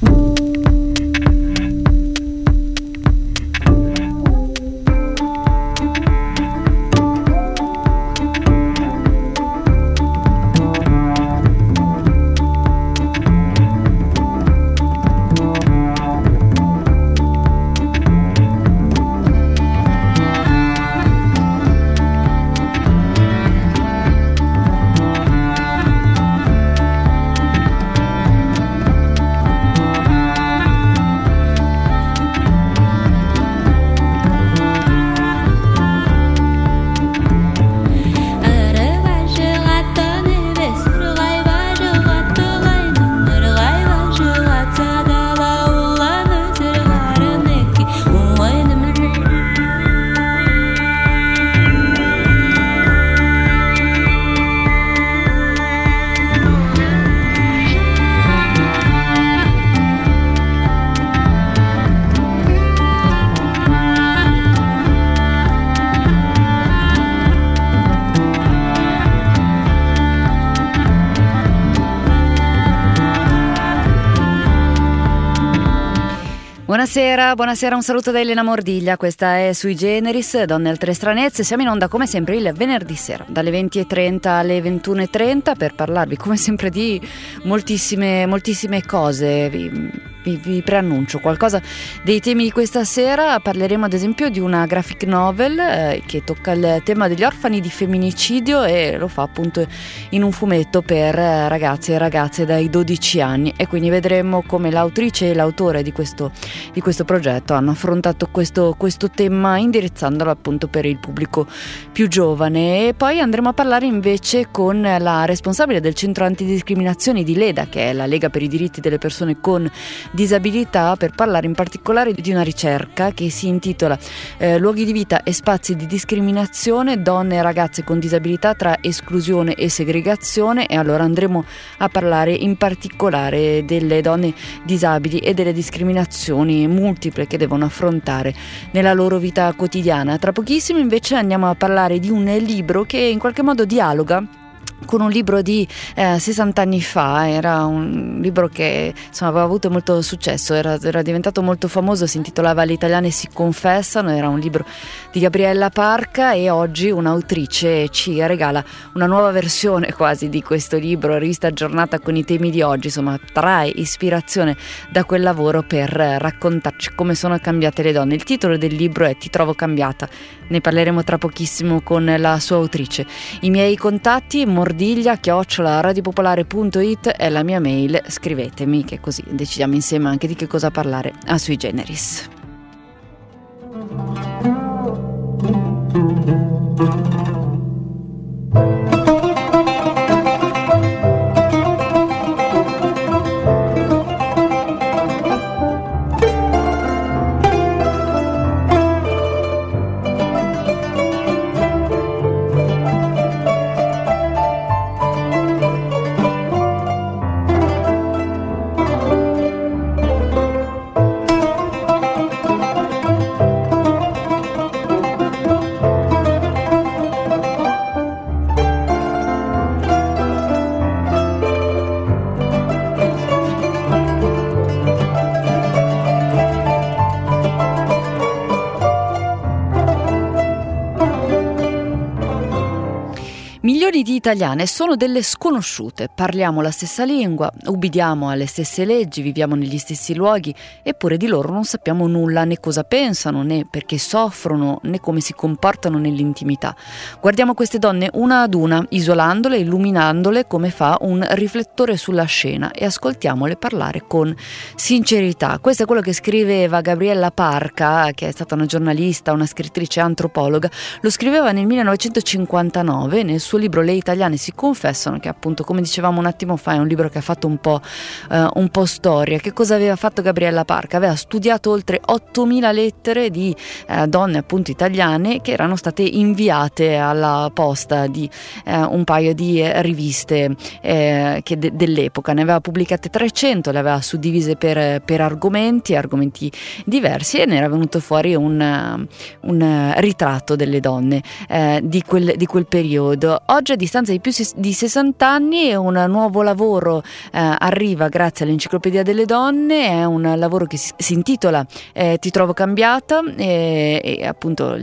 Buonasera, un saluto da Elena Mordiglia, questa è Sui Generis, Donne Altre Stranezze, siamo in onda come sempre il venerdì sera, dalle 20.30 alle 21.30 per parlarvi come sempre di moltissime cose. Vi preannuncio qualcosa dei temi di questa sera. Parleremo ad esempio di una graphic novel che tocca il tema degli orfani di femminicidio e lo fa appunto in un fumetto per ragazzi e ragazze dai 12 anni, e quindi vedremo come l'autrice e l'autore di questo progetto hanno affrontato questo tema indirizzandolo appunto per il pubblico più giovane. E poi andremo a parlare invece con la responsabile del centro antidiscriminazioni di Leda, che è la Lega per i diritti delle persone con disabilità, per parlare in particolare di una ricerca che si intitola Luoghi di vita e spazi di discriminazione, donne e ragazze con disabilità tra esclusione e segregazione. E allora andremo a parlare in particolare delle donne disabili e delle discriminazioni multiple che devono affrontare nella loro vita quotidiana. Tra pochissimo invece andiamo a parlare di un libro che in qualche modo dialoga con un libro di 60 anni fa. Era un libro che insomma aveva avuto molto successo, era diventato molto famoso, si intitolava Le italiane si confessano, era un libro di Gabriella Parca, e oggi un'autrice ci regala una nuova versione quasi di questo libro, rivista aggiornata con i temi di oggi, insomma trae ispirazione da quel lavoro per raccontarci come sono cambiate le donne. Il titolo del libro è Ti trovo cambiata, ne parleremo tra pochissimo con la sua autrice. I miei contatti: mordiglia@radiopopolare.it è la mia mail, scrivetemi che così decidiamo insieme anche di che cosa parlare a Sui Generis. Milioni di italiane sono delle sconosciute, parliamo la stessa lingua, ubbidiamo alle stesse leggi, viviamo negli stessi luoghi, eppure di loro non sappiamo nulla, né cosa pensano, né perché soffrono, né come si comportano nell'intimità. Guardiamo queste donne una ad una, isolandole, illuminandole come fa un riflettore sulla scena, e ascoltiamole parlare con sincerità. Questo è quello che scriveva Gabriella Parca, che è stata una giornalista, una scrittrice antropologa. Lo scriveva nel 1959 nel suo libro Le italiane si confessano, che appunto, come dicevamo un attimo fa, è un libro che ha fatto un po' storia. Che cosa aveva fatto Gabriella Parca? Aveva studiato oltre 8.000 lettere di donne appunto italiane che erano state inviate alla posta di un paio di riviste dell'epoca. Ne aveva pubblicate 300, le aveva suddivise per argomenti diversi, e ne era venuto fuori un ritratto delle donne di quel periodo. Oggi distanza di più di 60 anni un nuovo lavoro arriva grazie all'Enciclopedia delle Donne. È un lavoro che si intitola Ti trovo cambiata, e appunto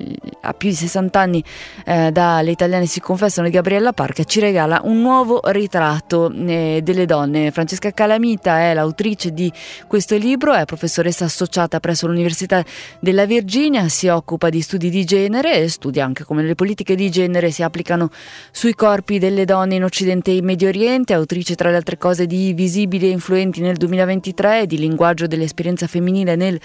a più di 60 anni da Le italiane si confessano di Gabriella Parca ci regala un nuovo ritratto delle donne. Francesca Calamita è l'autrice di questo libro, è professoressa associata presso l'Università della Virginia, si occupa di studi di genere e studia anche come le politiche di genere si applicano sui corpi delle donne in Occidente e in Medio Oriente, autrice tra le altre cose di Visibili e influenti nel 2023 e di Linguaggio dell'esperienza femminile nel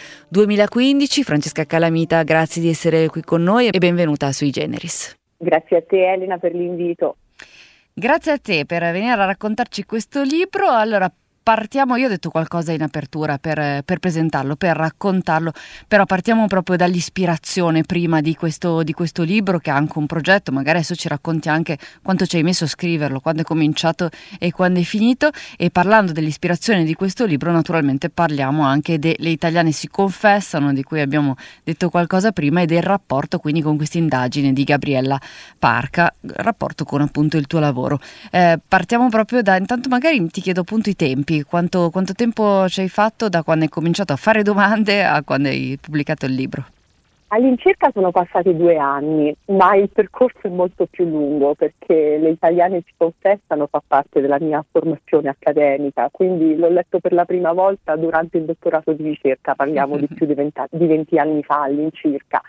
2015. Francesca Calamita, grazie di essere qui con noi e benvenuta a Sui Generis. Grazie a te Elena per l'invito. Grazie a te per venire a raccontarci questo libro. Allora, partiamo, io ho detto qualcosa in apertura per presentarlo, per raccontarlo, però partiamo proprio dall'ispirazione prima di questo libro, che ha anche un progetto. Magari adesso ci racconti anche quanto ci hai messo a scriverlo, quando è cominciato e quando è finito. E parlando dell'ispirazione di questo libro, naturalmente parliamo anche delle italiane si confessano, di cui abbiamo detto qualcosa prima, e del rapporto quindi con questa indagine di Gabriella Parca, rapporto con appunto il tuo lavoro. Partiamo proprio da, intanto magari ti chiedo appunto i tempi. Quanto tempo ci hai fatto da quando hai cominciato a fare domande a quando hai pubblicato il libro? All'incirca sono passati 2 anni, ma il percorso è molto più lungo perché Le italiane si confessano fa parte della mia formazione accademica, quindi l'ho letto per la prima volta durante il dottorato di ricerca, parliamo di più di 20 anni fa all'incirca.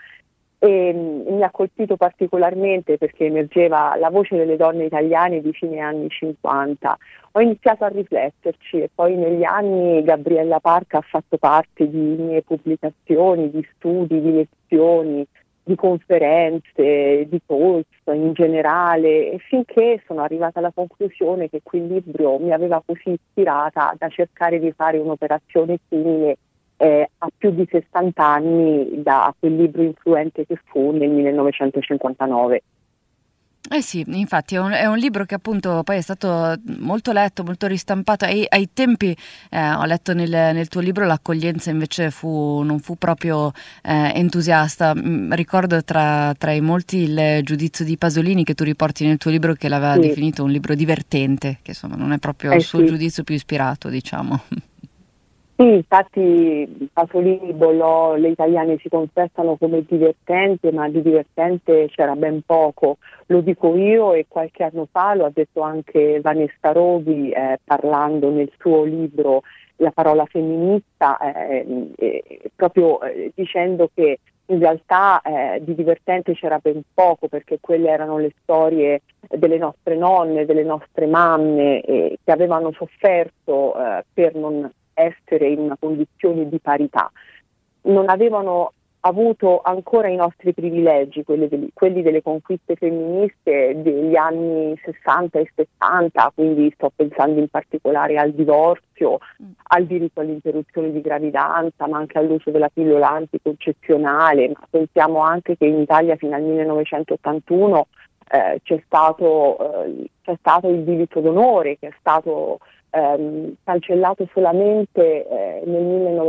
E mi ha colpito particolarmente perché emergeva la voce delle donne italiane di fine anni 50. Ho iniziato a rifletterci e poi negli anni Gabriella Parca ha fatto parte di mie pubblicazioni, di studi, di lezioni, di conferenze, di post in generale, e finché sono arrivata alla conclusione che quel libro mi aveva così ispirata da cercare di fare un'operazione simile a più di 60 anni da quel libro influente che fu nel 1959. Eh sì, infatti è un libro che appunto poi è stato molto letto, molto ristampato. Ai tempi ho letto nel tuo libro l'accoglienza invece non fu proprio entusiasta. Ricordo tra i molti il giudizio di Pasolini che tu riporti nel tuo libro, che l'aveva definito un libro divertente, che insomma non è proprio il suo giudizio più ispirato, diciamo. Sì, infatti Pasolini bollò Le italiane si confessano come divertente, ma di divertente c'era ben poco. Lo dico io e qualche anno fa lo ha detto anche Vanessa Rovi parlando nel suo libro La parola femminista, proprio dicendo che in realtà di divertente c'era ben poco, perché quelle erano le storie delle nostre nonne, delle nostre mamme che avevano sofferto per non essere in una condizione di parità. Non avevano avuto ancora i nostri privilegi, quelli delle conquiste femministe degli anni 60 e 70, quindi sto pensando in particolare al divorzio, al diritto all'interruzione di gravidanza, ma anche all'uso della pillola anticoncezionale. Ma pensiamo anche che in Italia fino al 1981 c'è stato il diritto d'onore, che è stato cancellato solamente nel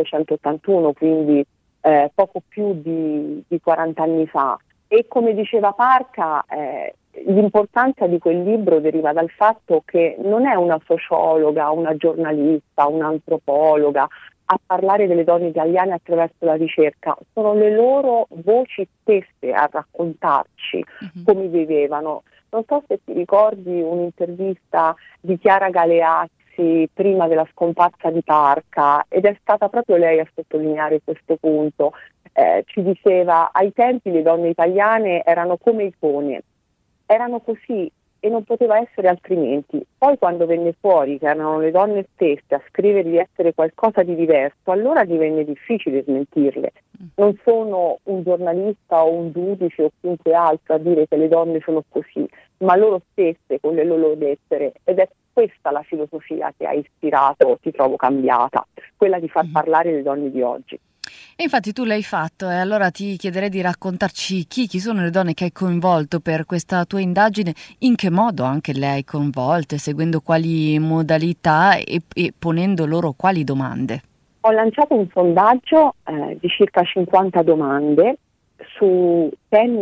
1981, quindi poco più di 40 anni fa. E come diceva Parca, l'importanza di quel libro deriva dal fatto che non è una sociologa, una giornalista, un'antropologa a parlare delle donne italiane attraverso la ricerca, sono le loro voci stesse a raccontarci come vivevano. Non so se ti ricordi un'intervista di Chiara Galeazzi prima della scomparsa di Parca, ed è stata proprio lei a sottolineare questo punto. Ci diceva: ai tempi le donne italiane erano come icone, erano così e non poteva essere altrimenti. Poi quando venne fuori che erano le donne stesse a scrivere di essere qualcosa di diverso, allora divenne difficile smentirle. Non sono un giornalista o un giudice o chiunque altro a dire che le donne sono così, ma loro stesse con le loro lettere, ed è questa la filosofia che ha ispirato Ti trovo cambiata, quella di far parlare le donne di oggi. E infatti tu l'hai fatto, e allora ti chiederei di raccontarci chi sono le donne che hai coinvolto per questa tua indagine, in che modo anche le hai coinvolte, seguendo quali modalità e ponendo loro quali domande. Ho lanciato un sondaggio di circa 50 domande su temi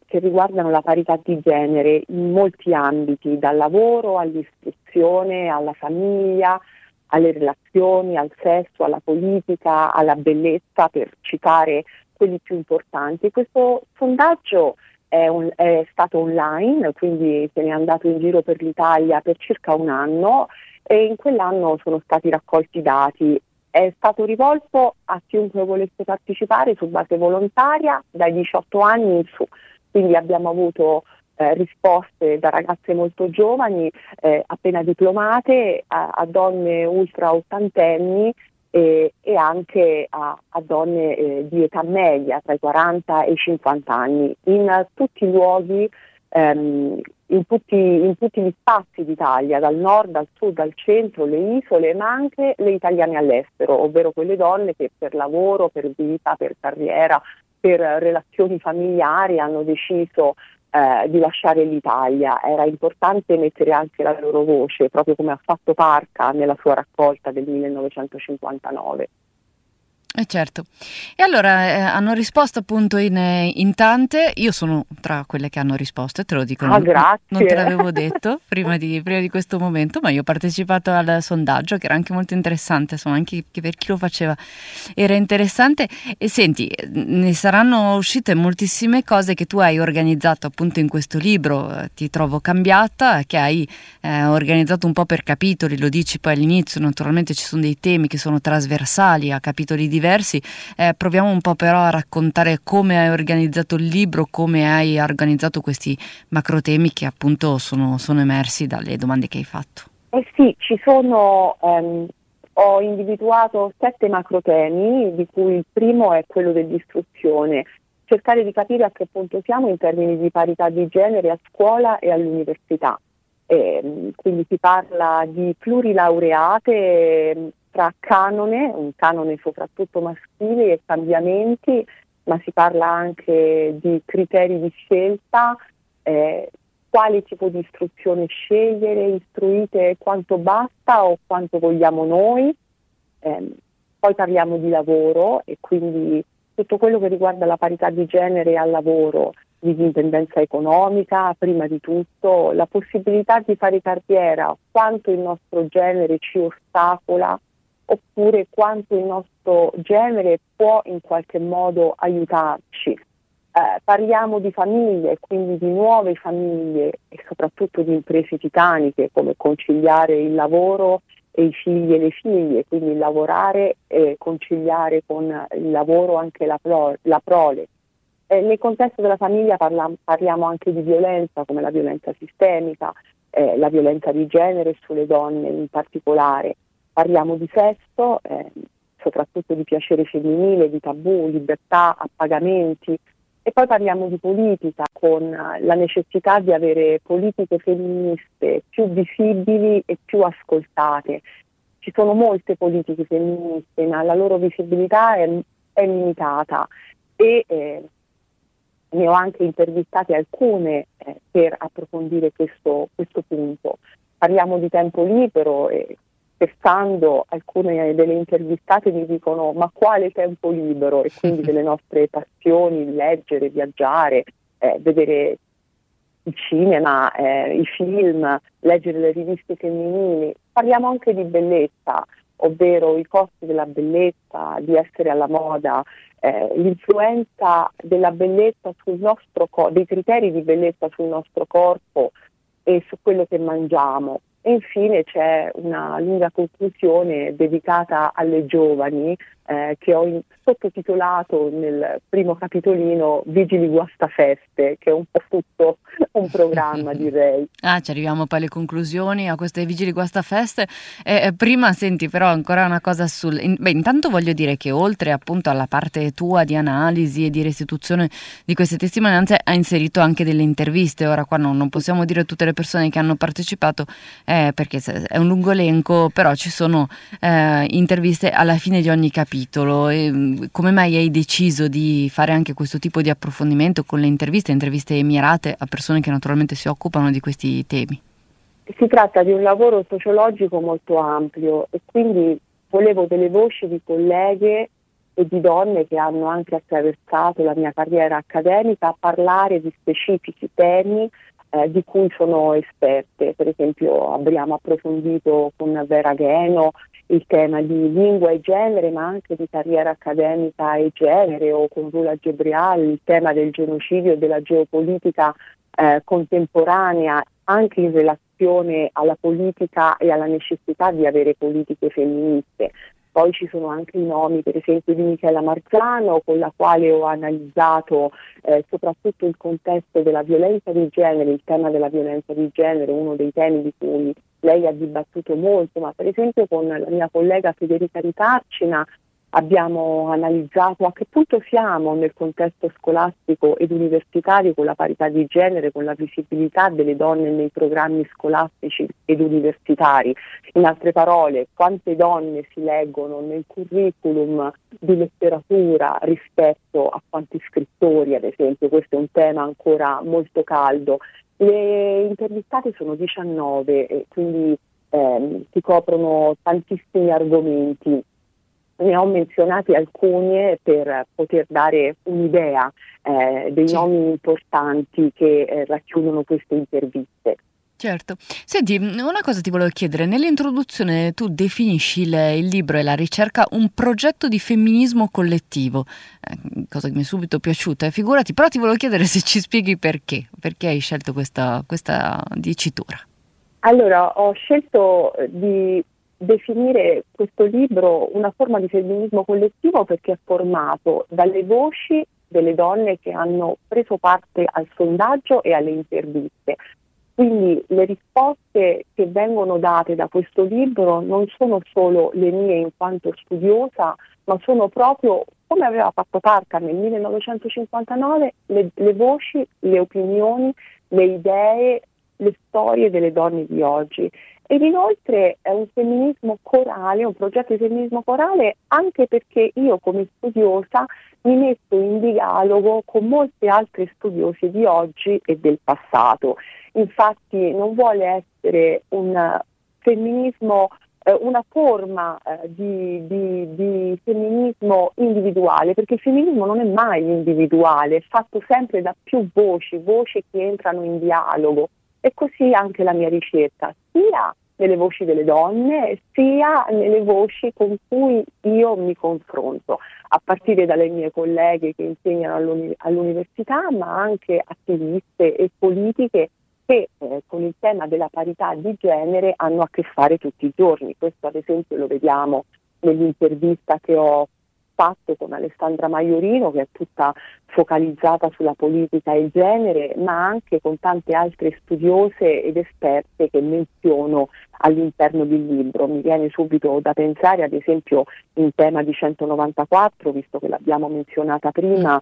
che riguardano la parità di genere in molti ambiti, dal lavoro all'istruzione, alla famiglia, alle relazioni, al sesso, alla politica, alla bellezza, per citare quelli più importanti. Questo sondaggio è stato online, quindi se n'è andato in giro per l'Italia per circa un anno e in quell'anno sono stati raccolti dati. È stato rivolto a chiunque volesse partecipare su base volontaria dai 18 anni in su, quindi abbiamo avuto risposte da ragazze molto giovani, appena diplomate, a donne ultra ottantenni e anche a donne di età media, tra i 40 e i 50 anni, in tutti i luoghi, in tutti gli spazi d'Italia, dal nord al sud al centro, le isole, ma anche le italiane all'estero, ovvero quelle donne che per lavoro, per vita, per carriera, per relazioni familiari hanno deciso di lasciare l'Italia. Era importante mettere anche la loro voce, proprio come ha fatto Parca nella sua raccolta del 1959. Certo. E allora hanno risposto appunto in tante. Io sono tra quelle che hanno risposto, te lo dico, grazie. Non te l'avevo detto prima di questo momento, ma io ho partecipato al sondaggio, che era anche molto interessante, insomma, anche per chi lo faceva era interessante. E senti, ne saranno uscite moltissime cose che tu hai organizzato appunto in questo libro, Ti trovo cambiata, che hai organizzato un po' per capitoli, lo dici poi all'inizio, naturalmente ci sono dei temi che sono trasversali a capitoli diversi. Proviamo un po' però a raccontare come hai organizzato il libro, come hai organizzato questi macro temi che appunto sono emersi dalle domande che hai fatto. Sì, ci sono, ho individuato 7 macro temi, di cui il primo è quello dell'istruzione, cercare di capire a che punto siamo in termini di parità di genere a scuola e all'università. Quindi si parla di plurilaureate tra un canone soprattutto maschile e cambiamenti, ma si parla anche di criteri di scelta, quale tipo di istruzione scegliere, istruite quanto basta o quanto vogliamo noi. Poi parliamo di lavoro e quindi tutto quello che riguarda la parità di genere al lavoro, di indipendenza economica, prima di tutto, la possibilità di fare carriera, quanto il nostro genere ci ostacola, oppure quanto il nostro genere può in qualche modo aiutarci. Parliamo di famiglie, quindi di nuove famiglie e soprattutto di imprese titaniche, come conciliare il lavoro e i figli e le figlie, quindi lavorare e conciliare con il lavoro anche la prole. Nel contesto della famiglia parliamo anche di violenza, come la violenza sistemica, la violenza di genere sulle donne in particolare. Parliamo di sesso, soprattutto di piacere femminile, di tabù, libertà, appagamenti, e poi parliamo di politica con la necessità di avere politiche femministe più visibili e più ascoltate. Ci sono molte politiche femministe, ma la loro visibilità è limitata e ne ho anche intervistate alcune per approfondire questo punto. Parliamo di tempo libero e scherzando alcune delle intervistate mi dicono ma quale tempo libero, e quindi delle nostre passioni, leggere, viaggiare, vedere il cinema, i film, leggere le riviste femminili. Parliamo anche di bellezza, ovvero i costi della bellezza, di essere alla moda, l'influenza della bellezza sul nostro dei criteri di bellezza sul nostro corpo e su quello che mangiamo. E infine c'è una lunga conclusione dedicata alle giovani che ho sottotitolato nel primo capitolino Vigili Guastafeste, che è un po' tutto un programma, direi. Ci arriviamo poi alle conclusioni, a queste Vigili Guastafeste. Prima, senti, però ancora una cosa intanto voglio dire che oltre appunto alla parte tua di analisi e di restituzione di queste testimonianze, hai inserito anche delle interviste. Ora qua non possiamo dire tutte le persone che hanno partecipato perché è un lungo elenco, però ci sono interviste alla fine di ogni capitolo. E come mai hai deciso di fare anche questo tipo di approfondimento con le interviste mirate a persone che naturalmente si occupano di questi temi? Si tratta di un lavoro sociologico molto ampio e quindi volevo delle voci di colleghe e di donne che hanno anche attraversato la mia carriera accademica a parlare di specifici temi di cui sono esperte. Per esempio abbiamo approfondito con Vera Gheno il tema di lingua e genere, ma anche di carriera accademica e genere, o con Rula Gebrial il tema del genocidio e della geopolitica contemporanea, anche in relazione alla politica e alla necessità di avere politiche femministe. Poi ci sono anche i nomi, per esempio, di Michela Marzano, con la quale ho analizzato soprattutto il contesto della violenza di genere, il tema della violenza di genere, uno dei temi di cui lei ha dibattuto molto, ma per esempio con la mia collega Federica Ritarcina abbiamo analizzato a che punto siamo nel contesto scolastico ed universitario con la parità di genere, con la visibilità delle donne nei programmi scolastici ed universitari. In altre parole, quante donne si leggono nel curriculum di letteratura rispetto a quanti scrittori, ad esempio. Questo è un tema ancora molto caldo. Le intervistate sono 19 e quindi si coprono tantissimi argomenti. Ne ho menzionati alcuni per poter dare un'idea dei nomi importanti che racchiudono queste interviste. Certo. Senti, una cosa ti volevo chiedere. Nell'introduzione tu definisci il libro e la ricerca un progetto di femminismo collettivo, cosa che mi è subito piaciuta, figurati, però ti volevo chiedere se ci spieghi perché hai scelto questa dicitura. Allora, ho scelto di definire questo libro una forma di femminismo collettivo perché è formato dalle voci delle donne che hanno preso parte al sondaggio e alle interviste. Quindi le risposte che vengono date da questo libro non sono solo le mie in quanto studiosa, ma sono proprio, come aveva fatto Parker nel 1959, le voci, le opinioni, le idee, le storie delle donne di oggi. Ed inoltre è un femminismo corale, un progetto di femminismo corale, anche perché io come studiosa mi metto in dialogo con molte altre studiose di oggi e del passato. Infatti non vuole essere un femminismo, una forma di femminismo individuale, perché il femminismo non è mai individuale, è fatto sempre da più voci che entrano in dialogo. E così anche la mia ricerca, sia nelle voci delle donne, sia nelle voci con cui io mi confronto, a partire dalle mie colleghe che insegnano all'università, ma anche attiviste e politiche che con il tema della parità di genere hanno a che fare tutti i giorni. Questo ad esempio lo vediamo nell'intervista che ho fatto con Alessandra Maiorino, che è tutta focalizzata sulla politica e il genere, ma anche con tante altre studiose ed esperte che menziono all'interno del libro. Mi viene subito da pensare ad esempio in tema di 194, visto che l'abbiamo menzionata prima,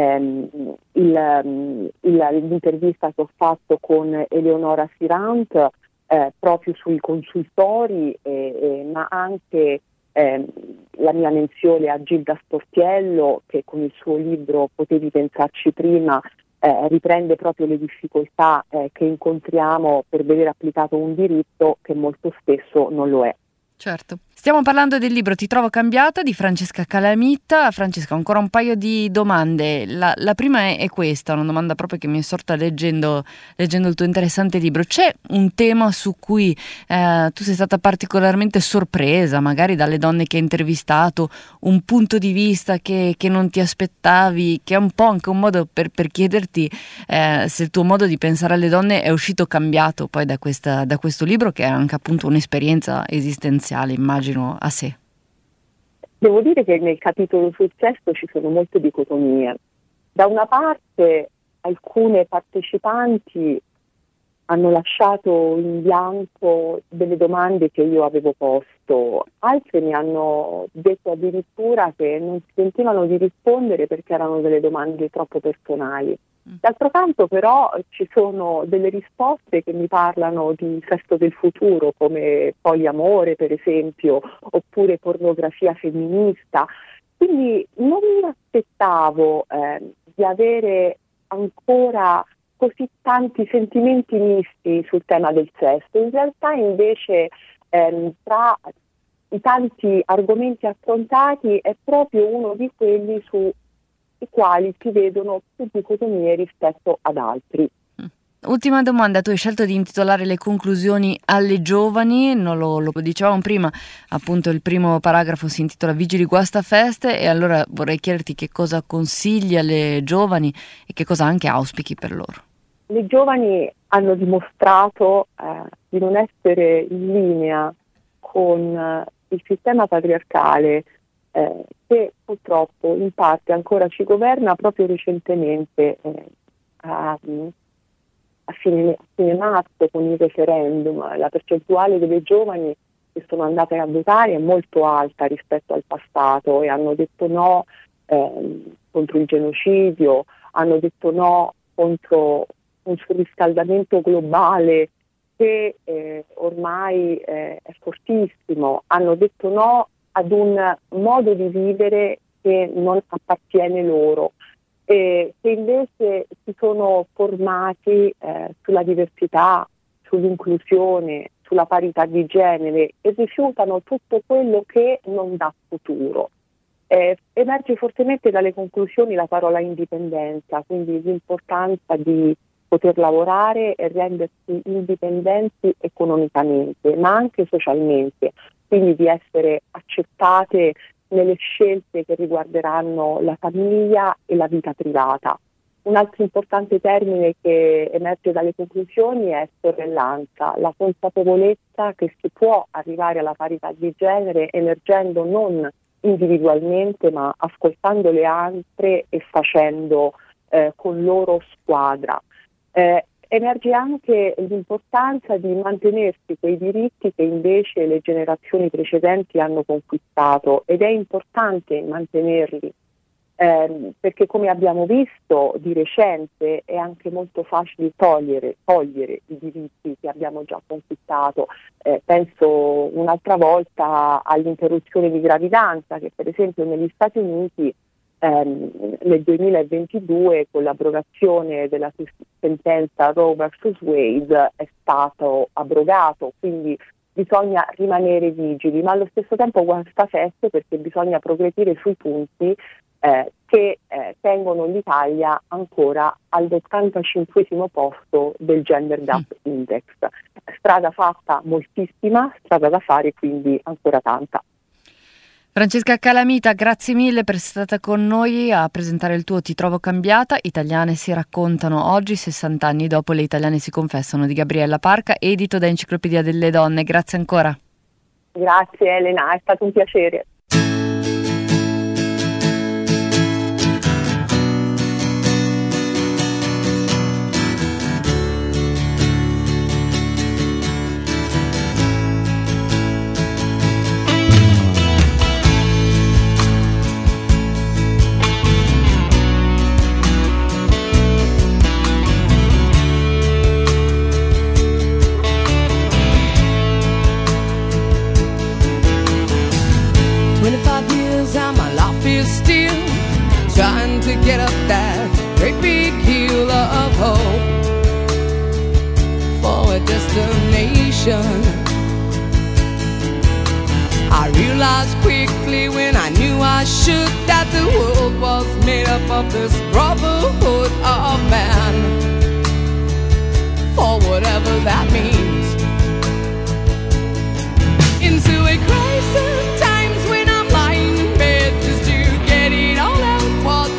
l'intervista che ho fatto con Eleonora Sirant proprio sui consultori, ma anche la mia menzione a Gilda Sportiello, che con il suo libro Potevi pensarci prima riprende proprio le difficoltà che incontriamo per vedere applicato un diritto che molto spesso non lo è. Certo. Stiamo parlando del libro Ti trovo cambiata di Francesca Calamita. Francesca, ancora un paio di domande. La prima è questa, una domanda proprio che mi è sorta leggendo il tuo interessante libro. C'è un tema su cui tu sei stata particolarmente sorpresa, magari dalle donne che hai intervistato, un punto di vista che non ti aspettavi, che è un po' anche un modo per chiederti se il tuo modo di pensare alle donne è uscito cambiato poi da questo libro, che è anche appunto un'esperienza esistenziale, immagino, a sé. Devo dire che nel capitolo sul testo ci sono molte dicotomie. Da una parte alcune partecipanti hanno lasciato in bianco delle domande che io avevo posto, altre mi hanno detto addirittura che non si sentivano di rispondere perché erano delle domande troppo personali. D'altro canto però ci sono delle risposte che mi parlano di sesso del futuro, come poliamore per esempio, oppure pornografia femminista. Quindi non mi aspettavo di avere ancora così tanti sentimenti misti sul tema del sesso. In realtà invece tra i tanti argomenti affrontati è proprio uno di quelli sui quali si vedono più dicotomie rispetto ad altri. Ultima domanda, tu hai scelto di intitolare le conclusioni alle giovani, non lo dicevamo prima, appunto il primo paragrafo si intitola Vigili Guastafeste, e allora vorrei chiederti che cosa consigli alle giovani e che cosa anche auspichi per loro. Le giovani hanno dimostrato di non essere in linea con il sistema patriarcale che purtroppo in parte ancora ci governa. Proprio recentemente a fine marzo, con il referendum, la percentuale delle giovani che sono andate a votare è molto alta rispetto al passato, e hanno detto no contro il genocidio, hanno detto no contro un surriscaldamento globale che ormai è fortissimo, hanno detto no ad un modo di vivere che non appartiene loro, che invece si sono formati sulla diversità, sull'inclusione, sulla parità di genere, e rifiutano tutto quello che non dà futuro. Emerge fortemente dalle conclusioni la parola indipendenza, quindi l'importanza di poter lavorare e rendersi indipendenti economicamente, ma anche socialmente, quindi di essere accettate nelle scelte che riguarderanno la famiglia e la vita privata. Un altro importante termine che emerge dalle conclusioni è sorellanza, la consapevolezza che si può arrivare alla parità di genere emergendo non individualmente ma ascoltando le altre e facendo con loro squadra. Emerge anche l'importanza di mantenersi quei diritti che invece le generazioni precedenti hanno conquistato, ed è importante mantenerli perché, come abbiamo visto di recente, è anche molto facile togliere i diritti che abbiamo già conquistato. Penso un'altra volta all'interruzione di gravidanza, che per esempio negli Stati Uniti nel 2022, con l'abrogazione della sentenza Roe vs. Wade, è stato abrogato, quindi bisogna rimanere vigili, ma allo stesso tempo guastafeste, perché bisogna progredire sui punti che tengono l'Italia ancora all'85° posto del Gender Gap Index. Strada fatta moltissima, strada da fare quindi ancora tanta. Francesca Calamita, grazie mille per essere stata con noi a presentare il tuo Ti trovo cambiata. Italiane si raccontano oggi, 60 anni dopo le italiane si confessano, di Gabriella Parca, edito da Enciclopedia delle Donne. Grazie ancora. Grazie Elena, è stato un piacere. Get up that great big hill of hope for a destination. I realized quickly when I knew I should that the world was made up of this brotherhood of man, for whatever that means. Into a crisis times when I'm lying in bed just to get it all out what's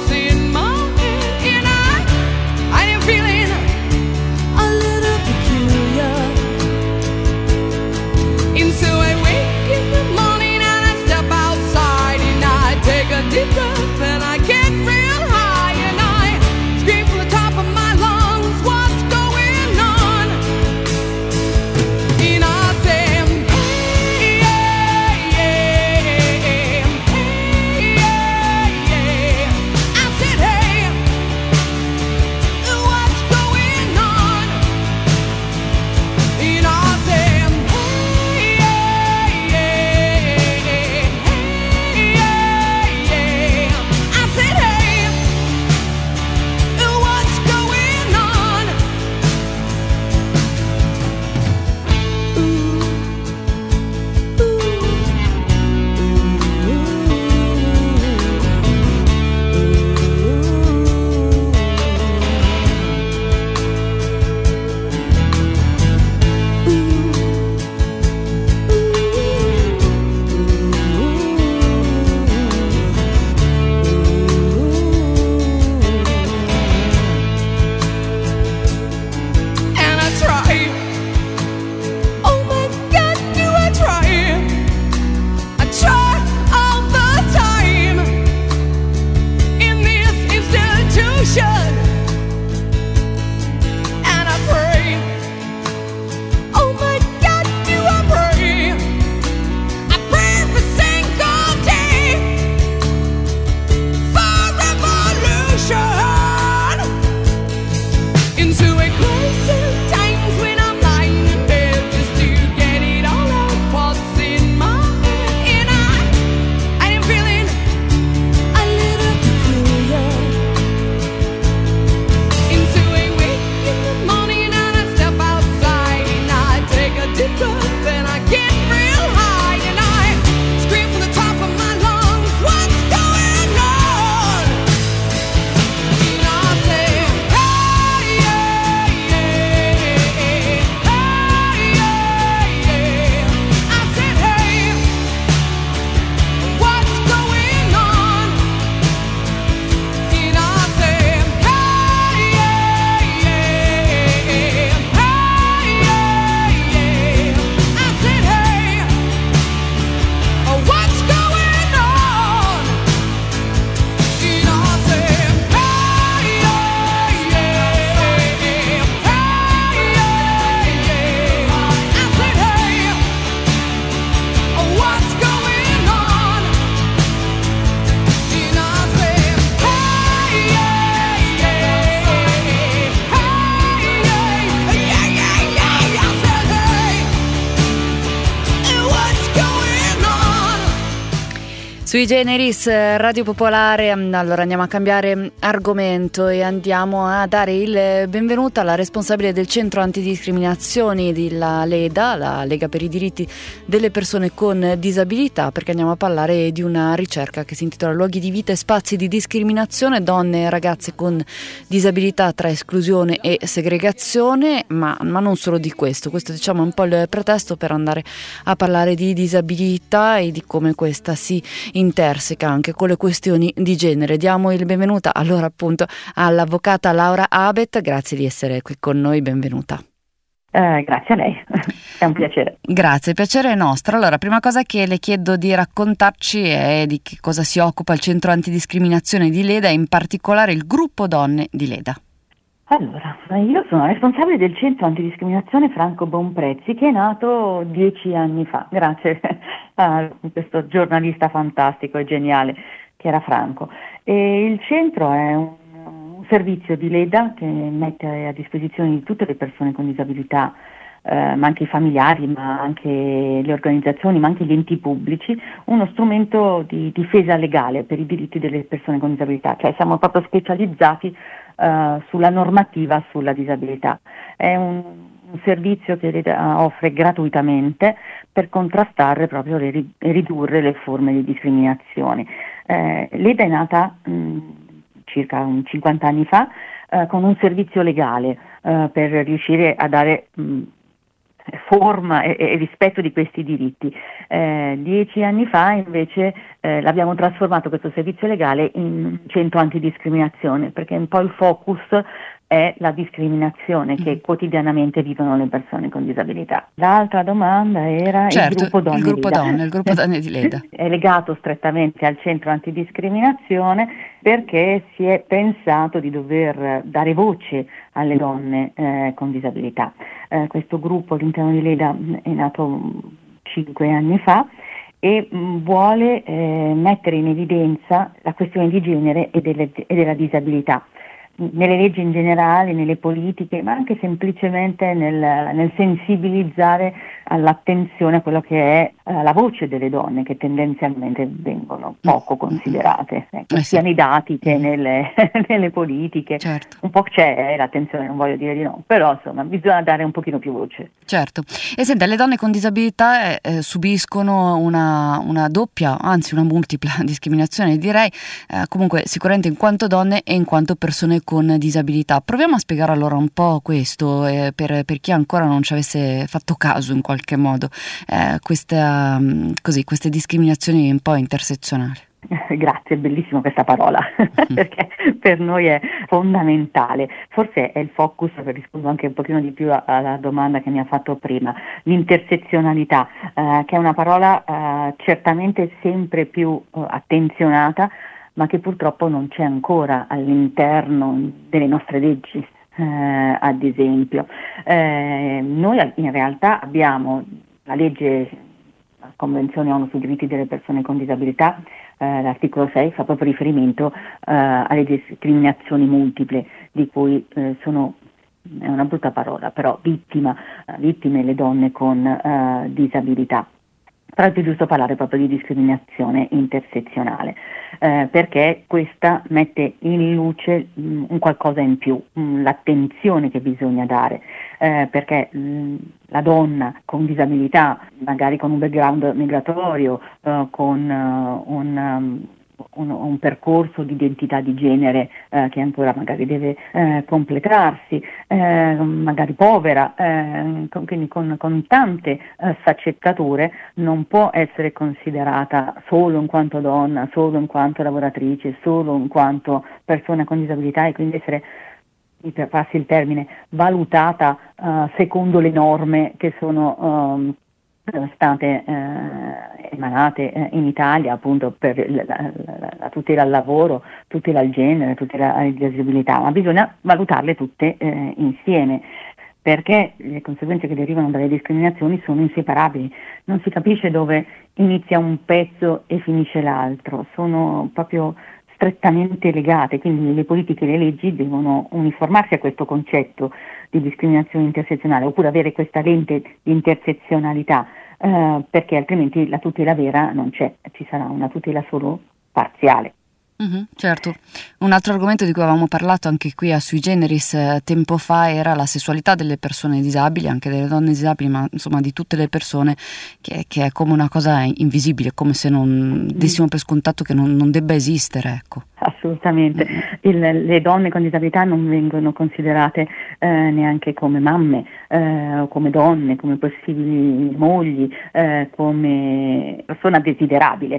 so I wake in the morning and I step outside and I take a deep breath and I get real high and I scream from the top of my lungs, what's going on? Sui Generis, Radio Popolare. Allora andiamo a cambiare argomento e andiamo a dare il benvenuto alla responsabile del centro antidiscriminazioni della LEDA, la Lega per i diritti delle persone con disabilità, perché andiamo a parlare di una ricerca che si intitola Luoghi di vita e spazi di discriminazione, donne e ragazze con disabilità tra esclusione e segregazione, ma non solo di questo diciamo è un po' il pretesto per andare a parlare di disabilità e di come questa si interseca anche con le questioni di genere. Diamo il benvenuto allora appunto all'avvocata Laura Abet, grazie di essere qui con noi, benvenuta. Grazie a lei, è un piacere. Grazie, piacere è nostro. Allora, prima cosa che le chiedo di raccontarci è di che cosa si occupa il centro antidiscriminazione di Leda e in particolare il gruppo donne di Leda. Allora, io sono responsabile del centro antidiscriminazione Franco Bonprezzi, che è nato 10 anni fa, grazie a questo giornalista fantastico e geniale che era Franco. E il centro è un servizio di Leda che mette a disposizione di tutte le persone con disabilità, ma anche i familiari, ma anche le organizzazioni, ma anche gli enti pubblici, uno strumento di difesa legale per i diritti delle persone con disabilità, cioè siamo proprio specializzati sulla normativa sulla disabilità. È un servizio che Leda offre gratuitamente per contrastare proprio e ridurre le forme di discriminazione. Leda è nata circa 50 anni fa con un servizio legale per riuscire a dare forma e rispetto di questi diritti. 10 anni fa invece l'abbiamo trasformato questo servizio legale in centro antidiscriminazione, perché un po' il focus è la discriminazione che quotidianamente vivono le persone con disabilità. L'altra domanda era certo, il gruppo donne il gruppo donne di Leda. È legato strettamente al centro antidiscriminazione perché si è pensato di dover dare voce alle donne con disabilità. Questo gruppo all'interno di Leda è nato 5 anni fa e vuole mettere in evidenza la questione di genere e della disabilità. Nelle leggi in generale, nelle politiche, ma anche semplicemente nel sensibilizzare all'attenzione a quello che è la voce delle donne, che tendenzialmente vengono poco considerate, sia nei dati che nelle politiche. Certo. Un po' c'è l'attenzione, non voglio dire di no, però insomma bisogna dare un pochino più voce. Certo. E senta, le donne con disabilità subiscono una doppia, anzi una multipla discriminazione, direi, comunque sicuramente in quanto donne e in quanto persone con disabilità. Proviamo a spiegare allora un po' questo per chi ancora non ci avesse fatto caso in qualche modo, queste discriminazioni un po' intersezionali. Grazie, è bellissima questa parola perché per noi è fondamentale. Forse è il focus, per rispondere anche un pochino di più alla domanda che mi ha fatto prima, l'intersezionalità, che è una parola certamente sempre più attenzionata, ma che purtroppo non c'è ancora all'interno delle nostre leggi, ad esempio. Noi in realtà abbiamo la legge, la Convenzione ONU sui diritti delle persone con disabilità, l'articolo 6 fa proprio riferimento alle discriminazioni multiple, di cui sono, è una brutta parola, però vittime le donne con disabilità. Però è più giusto parlare proprio di discriminazione intersezionale, perché questa mette in luce un qualcosa in più, l'attenzione che bisogna dare, perché la donna con disabilità, magari con un background migratorio, con un percorso di identità di genere che ancora magari deve completarsi, magari povera, quindi con tante sfaccettature, non può essere considerata solo in quanto donna, solo in quanto lavoratrice, solo in quanto persona con disabilità, e quindi essere, per farsi il termine, valutata secondo le norme che sono state emanate in Italia, appunto, per la tutela al lavoro, tutela al genere, tutela alla disabilità, ma bisogna valutarle tutte insieme, perché le conseguenze che derivano dalle discriminazioni sono inseparabili, non si capisce dove inizia un pezzo e finisce l'altro, sono proprio strettamente legate, quindi le politiche e le leggi devono uniformarsi a questo concetto di discriminazione intersezionale, oppure avere questa lente di intersezionalità perché altrimenti la tutela vera non c'è, ci sarà una tutela solo parziale. Certo. Un altro argomento di cui avevamo parlato anche qui a Sui Generis tempo fa era la sessualità delle persone disabili, anche delle donne disabili, ma insomma di tutte le persone, che è come una cosa invisibile, come se non dessimo per scontato che non debba esistere, ecco. Assolutamente, le donne con disabilità non vengono considerate neanche come mamme, o come donne, come possibili mogli, come persona desiderabile,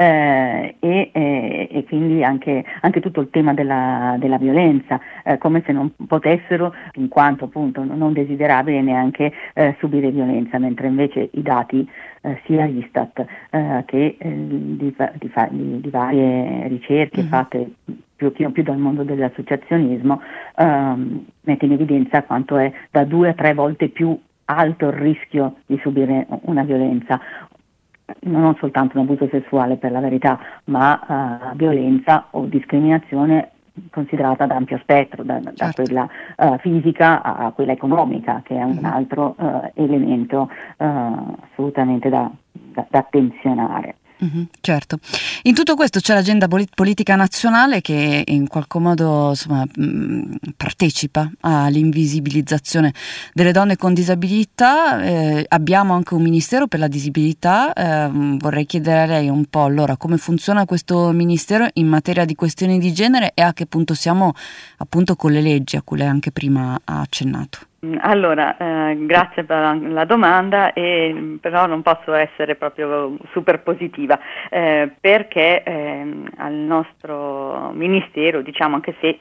e quindi anche tutto il tema della violenza, come se non potessero, in quanto appunto non desiderabili, neanche subire violenza, mentre invece i dati sia Istat che di varie ricerche fatte più dal mondo dell'associazionismo mette in evidenza quanto è da 2 a 3 volte più alto il rischio di subire una violenza, non soltanto un abuso sessuale per la verità, ma violenza o discriminazione considerata da ampio spettro, da quella fisica a quella economica, che è un altro elemento assolutamente da attenzionare. Certo. In tutto questo c'è l'agenda politica nazionale che in qualche modo insomma, partecipa all'invisibilizzazione delle donne con disabilità. Abbiamo anche un ministero per la disabilità. Vorrei chiedere a lei un po' allora come funziona questo ministero in materia di questioni di genere e a che punto siamo appunto con le leggi a cui lei anche prima ha accennato. Allora, grazie per la domanda, però non posso essere proprio super positiva, perché al nostro ministero, diciamo, anche se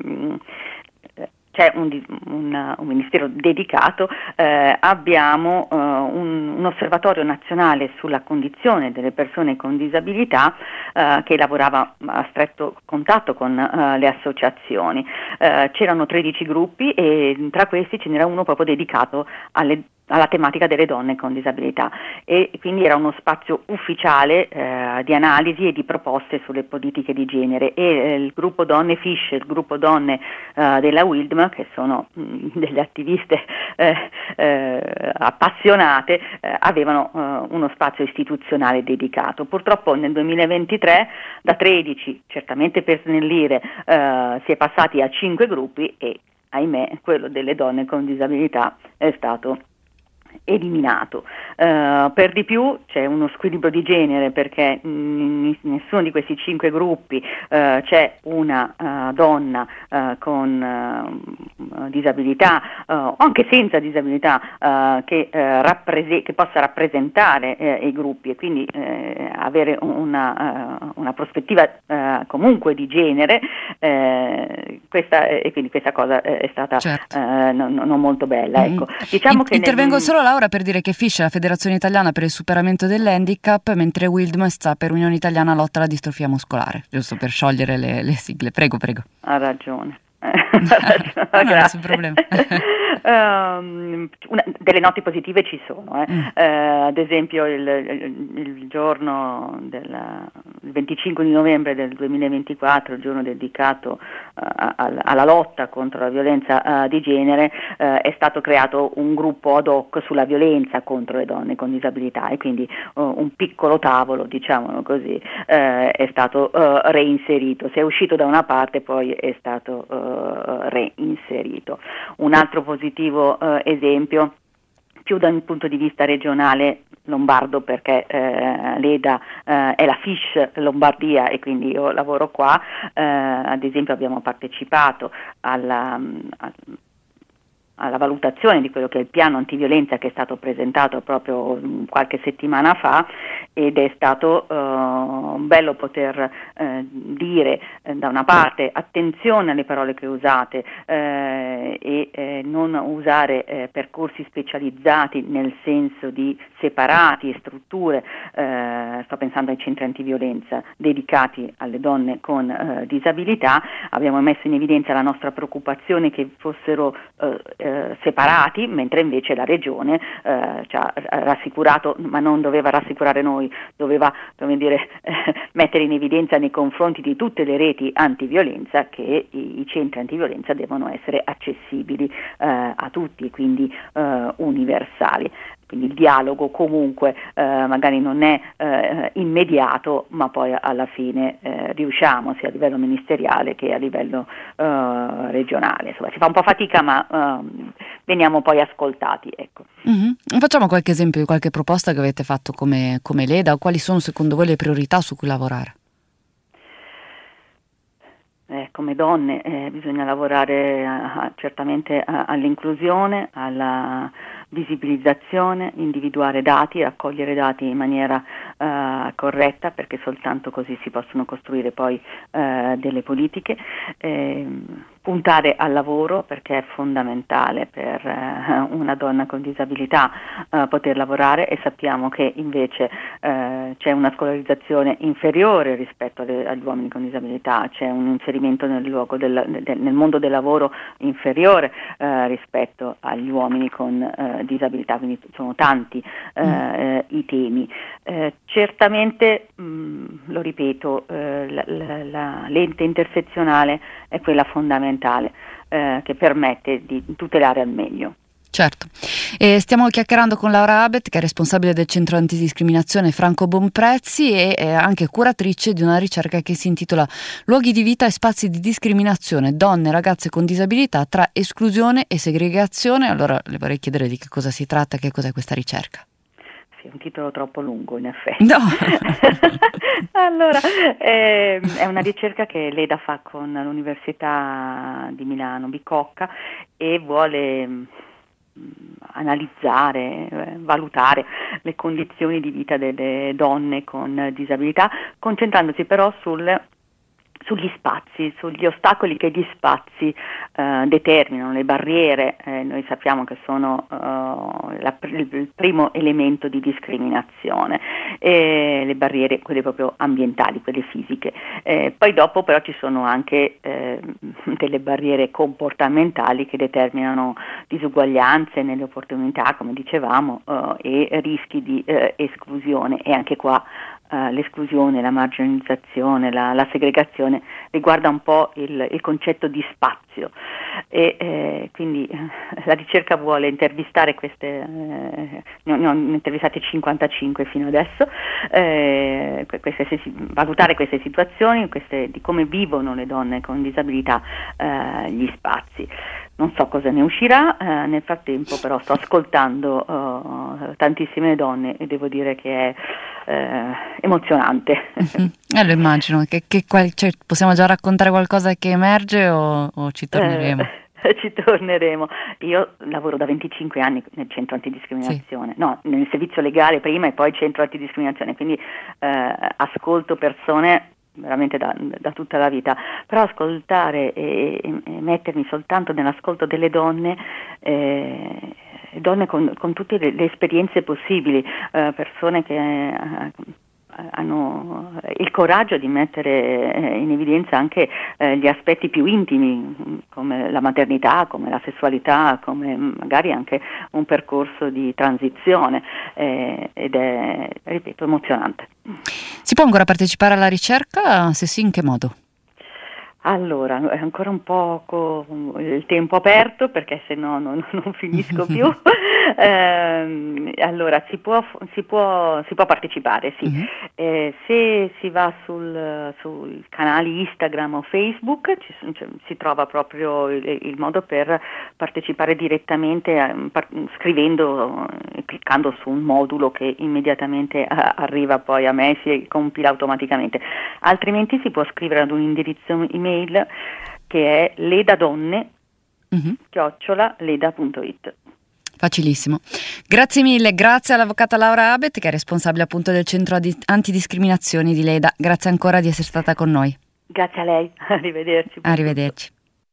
c'è un ministero dedicato, abbiamo un osservatorio nazionale sulla condizione delle persone con disabilità che lavorava a stretto contatto con le associazioni. C'erano 13 gruppi e tra questi ce n'era uno proprio dedicato alla tematica delle donne con disabilità, e quindi era uno spazio ufficiale di analisi e di proposte sulle politiche di genere, e il gruppo donne FISH, il gruppo donne della WILDM, che sono delle attiviste appassionate, avevano uno spazio istituzionale dedicato. Purtroppo nel 2023 da 13, certamente per snellire, si è passati a 5 gruppi e ahimè quello delle donne con disabilità è stato eliminato. Per di più c'è uno squilibrio di genere, perché in nessuno di questi 5 gruppi c'è una donna con disabilità o anche senza disabilità che possa rappresentare i gruppi e quindi avere una prospettiva comunque di genere, e quindi questa cosa è stata non molto bella. Ecco. Diciamo che intervengo solo Laura per dire che FISH è la Federazione Italiana per il Superamento dell'Handicap, mentre WILDM sta per Unione Italiana Lotta alla Distrofia Muscolare, giusto per sciogliere le sigle. Prego. Ha ragione. No, nessun problema. Delle note positive ci sono, ad esempio il giorno del 25 di novembre del 2024, il giorno dedicato alla lotta contro la violenza di genere, è stato creato un gruppo ad hoc sulla violenza contro le donne con disabilità, e quindi un piccolo tavolo, diciamolo così, è stato reinserito. Se è uscito da una parte, poi è stato reinserito. Un altro positivo esempio, più da un punto di vista regionale lombardo, perché l'EDA è la FISH Lombardia e quindi io lavoro qua. Ad esempio abbiamo partecipato alla valutazione di quello che è il piano antiviolenza che è stato presentato proprio qualche settimana fa, ed è stato bello poter dire da una parte attenzione alle parole che usate e non usare percorsi specializzati nel senso di separati e strutture, sto pensando ai centri antiviolenza dedicati alle donne con disabilità. Abbiamo messo in evidenza la nostra preoccupazione che fossero separati, mentre invece la Regione ci ha rassicurato, ma non doveva rassicurare noi, doveva mettere in evidenza nei confronti di tutte le reti antiviolenza che i centri antiviolenza devono essere accessibili a tutti, quindi universali. quindi il dialogo comunque magari non è immediato, ma poi alla fine riusciamo sia a livello ministeriale che a livello regionale. Insomma, si fa un po' fatica, ma veniamo poi ascoltati. Ecco. Facciamo qualche esempio di qualche proposta che avete fatto come Leda, o quali sono secondo voi le priorità su cui lavorare? Come donne bisogna lavorare certamente all'inclusione, alla visibilizzazione, individuare dati, raccogliere dati in maniera corretta, perché soltanto così si possono costruire poi delle politiche, puntare al lavoro, perché è fondamentale per una donna con disabilità poter lavorare, e sappiamo che invece c'è una scolarizzazione inferiore rispetto agli uomini con disabilità, c'è un inserimento nel mondo del lavoro inferiore rispetto agli uomini con disabilità, quindi sono tanti i temi. Certamente, lo ripeto, la lente intersezionale è quella fondamentale che permette di tutelare al meglio. Certo, e stiamo chiacchierando con Laura Abet, che è responsabile del centro antidiscriminazione Franco Bonprezzi e è anche curatrice di una ricerca che si intitola Luoghi di vita e spazi di discriminazione, donne e ragazze con disabilità tra esclusione e segregazione. Allora le vorrei chiedere di che cosa si tratta, che cos'è questa ricerca. Sì, è un titolo troppo lungo in effetti. No. Allora, è una ricerca che Leda fa con l'Università di Milano Bicocca e vuole analizzare, valutare le condizioni di vita delle donne con disabilità, concentrandosi però sugli spazi, sugli ostacoli che gli spazi determinano, le barriere. Noi sappiamo che sono il primo elemento di discriminazione, le barriere, quelle proprio ambientali, quelle fisiche. Poi dopo però ci sono anche delle barriere comportamentali che determinano disuguaglianze nelle opportunità, come dicevamo, e rischi di esclusione, e anche qua l'esclusione, la marginalizzazione, la segregazione riguarda un po' il concetto di spazio, e quindi la ricerca vuole intervistare ne ho intervistate 55 fino adesso, valutare queste situazioni, di come vivono le donne con disabilità gli spazi. Non so cosa ne uscirà, nel frattempo però sto ascoltando tantissime donne e devo dire che è emozionante. Lo immagino. Cioè, possiamo già raccontare qualcosa che emerge o ci torneremo? Ci torneremo. Io lavoro da 25 anni nel centro antidiscriminazione, sì. No, nel servizio legale prima e poi centro antidiscriminazione, quindi ascolto persone veramente da tutta la vita, però ascoltare e mettermi soltanto nell'ascolto delle donne con tutte le esperienze possibili, persone che hanno il coraggio di mettere in evidenza anche gli aspetti più intimi, come la maternità, come la sessualità, come magari anche un percorso di transizione, ed è, ripeto, emozionante. Si può ancora partecipare alla ricerca? Se sì, in che modo? Allora, è ancora un poco il tempo aperto, perché se no non finisco più. Allora, si può partecipare, sì. Mm-hmm. Se si va sul canali Instagram o Facebook si trova proprio il modo per partecipare direttamente, scrivendo e cliccando su un modulo che immediatamente arriva poi a me, si compila automaticamente. Altrimenti si può scrivere ad un indirizzo email che è ledadonne@leda.it. Facilissimo. Grazie mille, grazie all'avvocata Laura Abet, che è responsabile appunto del centro antidiscriminazioni di Leda. Grazie ancora di essere stata con noi. Grazie a lei, arrivederci. Arrivederci.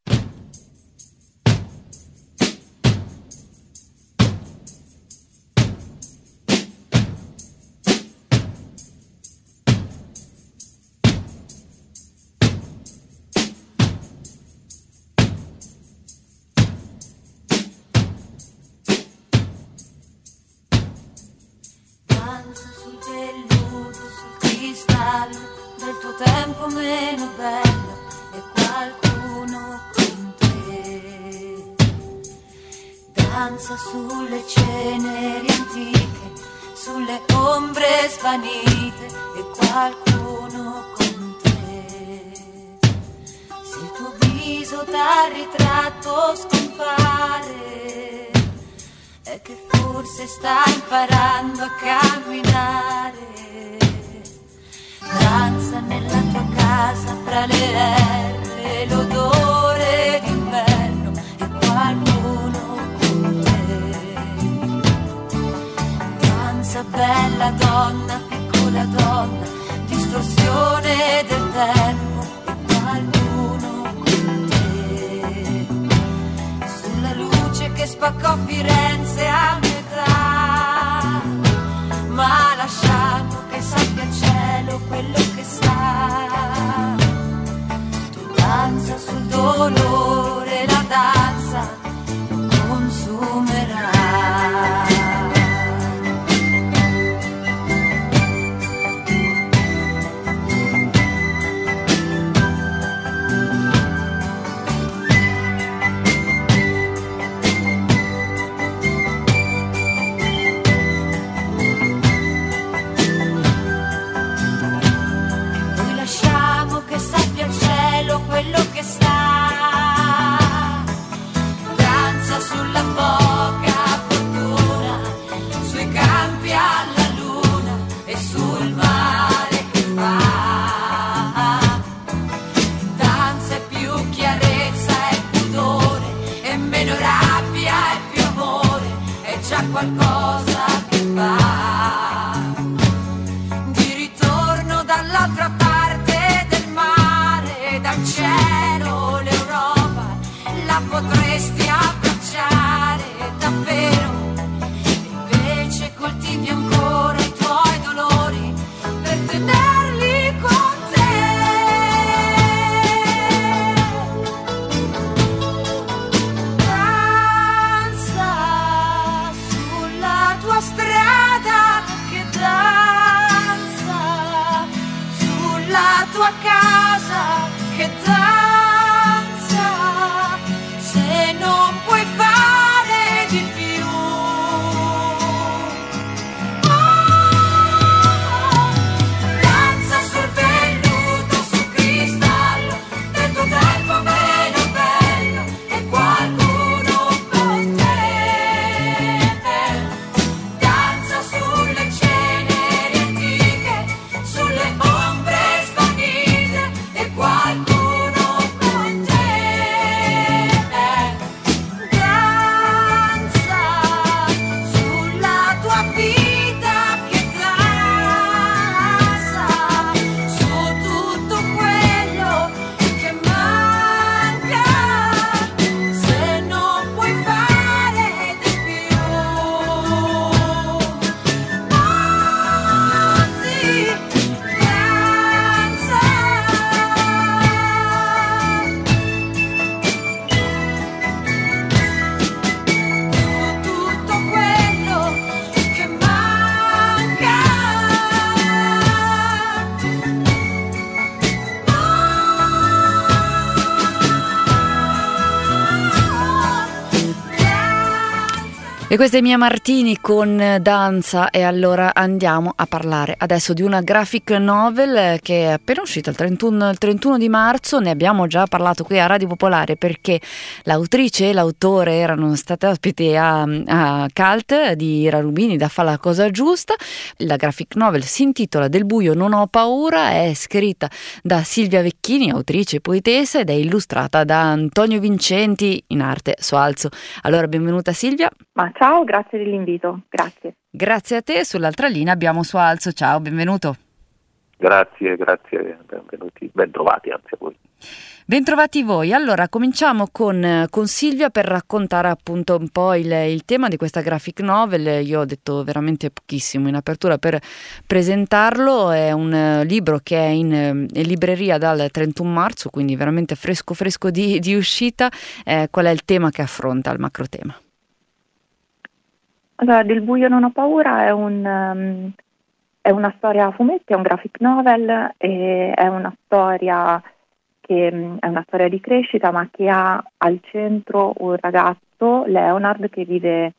Del tuo tempo meno bello e qualcuno con te danza danza sulle ceneri antiche, sulle ombre svanite e qualcuno con te. Se il tuo viso dal ritratto scompare, è che forse stai imparando a camminare. Danza nella tua casa fra le erbe, l'odore d'inverno e qualcuno con te. Danza bella donna, piccola donna, distorsione del tempo e qualcuno con te. Sulla luce che spaccò Firenze a metà, ma lasciamo che sappia il cielo quello che sa. Tu danza sul dolore, la danza lo consumerà. Quello che sta, danza sulla poca fortuna, sui campi alla luna e sul mare che fa. Danza è più chiarezza e pudore, e meno rabbia e più amore, è già qualcosa che fa. Di ritorno dall'altra parte del mare, dal cielo l'Europa la potresti abbracciare davvero, invece coltivi ancora i tuoi dolori per tenerli con te. Danza sulla tua strada, che danza sulla tua casa, che danza se non puoi fare di più. Danza sul velluto, sul cristallo del tuo tempo meno bello e qualcuno con te. Danza sulle ceneri antiche, sulle ombre svanite e qualcuno con te. Danza sulla tua vita, che danza su tutto quello che manca se non puoi fare di più. Oh sì, danza su tutto quello che manca. E questa è Mia Martini con Danza, e allora andiamo a parlare adesso di una graphic novel che è appena uscita il 31 di marzo. Ne abbiamo già parlato qui a Radio Popolare perché l'autrice e l'autore erano state ospiti a Cult di Ira Rubini da Fa la cosa giusta. La graphic novel si intitola Del buio non ho paura, è scritta da Silvia Vecchini, autrice e poetessa, ed è illustrata da Antonio Vincenti, in arte Soalzo. Allora, benvenuta Silvia. Ma ciao, grazie dell'invito, grazie. Grazie a te. Sull'altra linea abbiamo Soalzo. Ciao, benvenuto. Grazie, benvenuti, ben trovati anzi a voi. Bentrovati voi. Allora, cominciamo con Silvia per raccontare appunto un po' il tema di questa graphic novel. Io ho detto veramente pochissimo in apertura per presentarlo. È un libro che è in libreria dal 31 marzo, quindi veramente fresco di uscita. Qual è il tema che affronta, il macro tema? Allora, Del buio non ho paura è una storia a fumetti, è un graphic novel, e è una storia che è una storia di crescita, ma che ha al centro un ragazzo, Leonard, che vive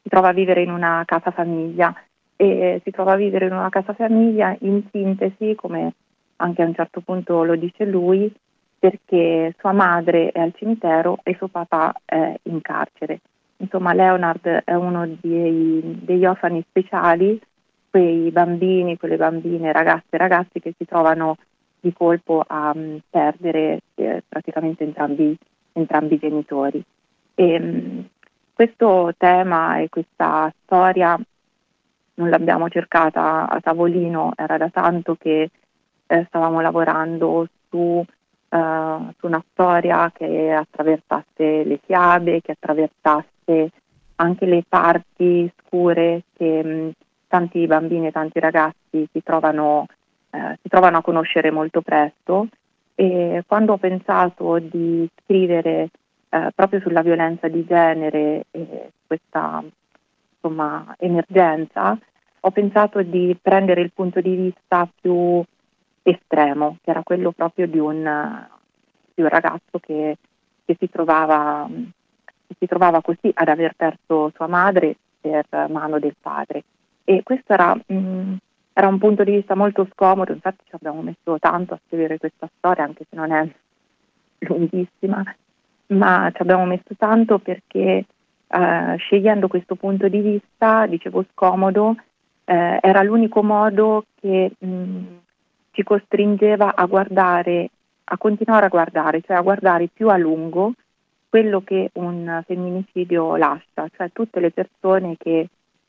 si trova a vivere in una casa famiglia e si trova a vivere in una casa famiglia in sintesi, come anche a un certo punto lo dice lui, perché sua madre è al cimitero e suo papà è in carcere. Insomma, Leonard è uno degli orfani speciali, quei bambini, quelle bambine, ragazze e ragazzi che si trovano di colpo a perdere praticamente entrambi i genitori. E questo tema e questa storia non l'abbiamo cercata a tavolino, era da tanto che stavamo lavorando su una storia che attraversasse le fiabe, che attraversasse anche le parti scure che tanti bambini e tanti ragazzi si trovano a conoscere molto presto. E quando ho pensato di scrivere proprio sulla violenza di genere e questa emergenza, ho pensato di prendere il punto di vista più estremo, che era quello proprio di un ragazzo che si trovava così ad aver perso sua madre per mano del padre. E questo era un punto di vista molto scomodo, infatti ci abbiamo messo tanto a scrivere questa storia, anche se non è lunghissima, ma ci abbiamo messo tanto perché scegliendo questo punto di vista, dicevo scomodo, era l'unico modo che ci costringeva a continuare a guardare, cioè a guardare più a lungo quello che un femminicidio lascia, cioè tutte le persone che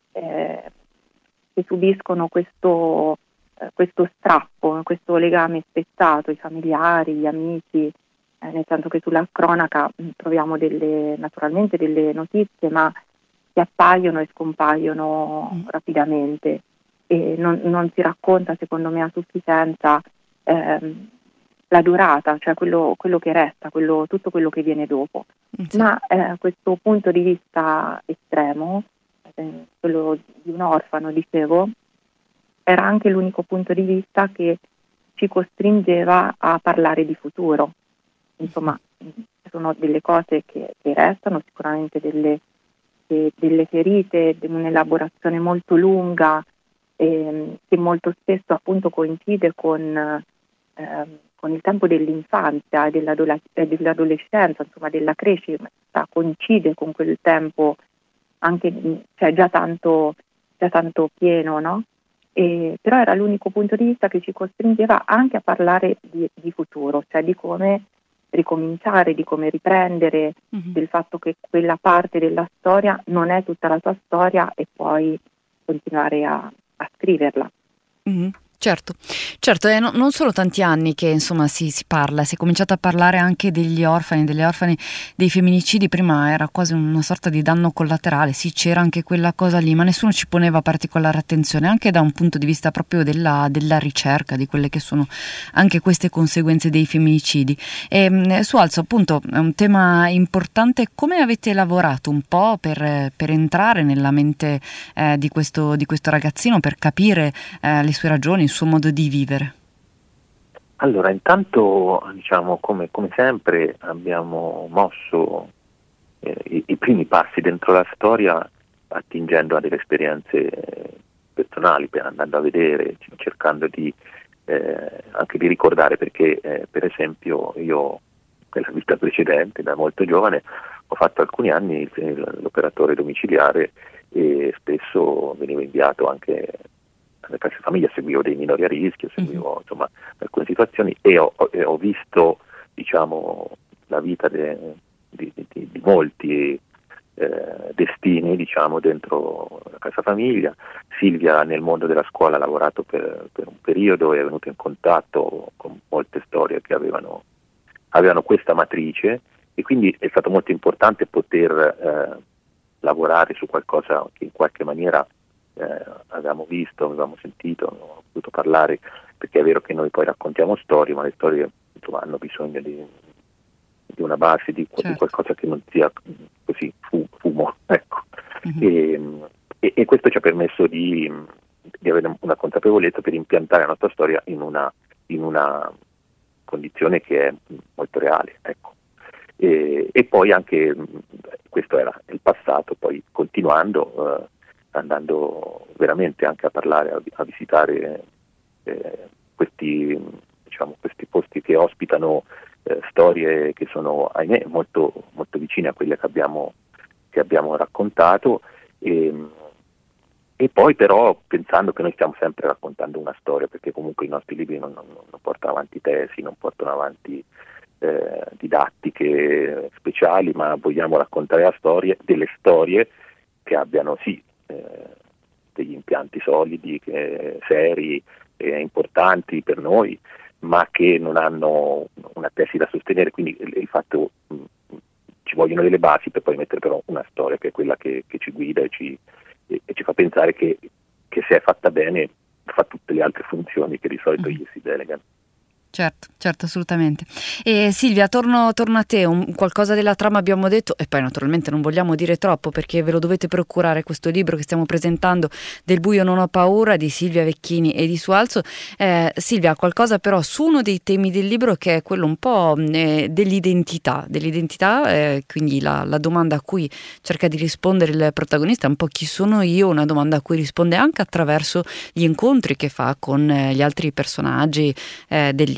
subiscono questo strappo, questo legame spezzato, i familiari, gli amici, nel senso che sulla cronaca troviamo naturalmente delle notizie, ma che appaiono e scompaiono rapidamente e non si racconta, secondo me, a sufficienza la durata, cioè quello che resta, tutto quello che viene dopo. Sì. Ma questo punto di vista estremo, quello di un orfano, dicevo, era anche l'unico punto di vista che ci costringeva a parlare di futuro. Insomma, sono delle cose che restano, sicuramente delle ferite, un'elaborazione molto lunga che molto spesso appunto coincide con il tempo dell'infanzia e dell'adolescenza, insomma della crescita, coincide con quel tempo anche, cioè già tanto pieno, no? Però era l'unico punto di vista che ci costringeva anche a parlare di futuro, cioè di come ricominciare, di come riprendere, del fatto che quella parte della storia non è tutta la tua storia e poi continuare a scriverla. Mm-hmm. Certo, non solo tanti anni che insomma si parla, si è cominciato a parlare anche degli orfani, delle orfane, dei femminicidi. Prima era quasi una sorta di danno collaterale, sì, c'era anche quella cosa lì, ma nessuno ci poneva particolare attenzione, anche da un punto di vista proprio della ricerca di quelle che sono anche queste conseguenze dei femminicidi. E su Alzo, appunto, è un tema importante. Come avete lavorato un po' per entrare nella mente di questo ragazzino, per capire le sue ragioni, il suo modo di vivere? Allora, intanto, diciamo, come sempre abbiamo mosso i primi passi dentro la storia attingendo a delle esperienze personali, andando a vedere, cercando di anche di ricordare, perché per esempio io nella vita precedente, da molto giovane, ho fatto alcuni anni l'operatore domiciliare e spesso venivo inviato anche alle case famiglia, seguivo dei minori a rischio, seguivo insomma alcune situazioni e ho visto, diciamo, la vita di molti destini, diciamo, dentro la casa famiglia. Silvia nel mondo della scuola ha lavorato per un periodo e è venuta in contatto con molte storie che avevano questa matrice, e quindi è stato molto importante poter lavorare su qualcosa che in qualche maniera avevamo visto, avevamo sentito, avevamo potuto parlare, perché è vero che noi poi raccontiamo storie, ma le storie, insomma, hanno bisogno di una base, di qualcosa che non sia così fumo, ecco. E questo ci ha permesso di avere una consapevolezza per impiantare la nostra storia in una condizione che è molto reale, ecco. E poi anche questo era il passato, poi continuando, andando veramente anche a parlare, a visitare questi posti che ospitano storie che sono, ahimè, molto, molto vicine a quelle che abbiamo raccontato, e poi però pensando che noi stiamo sempre raccontando una storia, perché comunque i nostri libri non portano avanti tesi, non portano avanti didattiche speciali, ma vogliamo raccontare delle storie che abbiano degli impianti solidi, seri e importanti per noi, ma che non hanno una tesi da sostenere, quindi il fatto ci vogliono delle basi per poi mettere però una storia che è quella che ci guida e ci fa pensare che se è fatta bene fa tutte le altre funzioni che di solito gli si delegano. Certo, assolutamente. E Silvia, torno a te, qualcosa della trama abbiamo detto, e poi naturalmente non vogliamo dire troppo perché ve lo dovete procurare, questo libro che stiamo presentando, Del buio non ho paura, di Silvia Vecchini e di Sualzo. Silvia, qualcosa però su uno dei temi del libro, che è quello un po' dell'identità, quindi la domanda a cui cerca di rispondere il protagonista, un po' chi sono io, una domanda a cui risponde anche attraverso gli incontri che fa con gli altri personaggi del libro.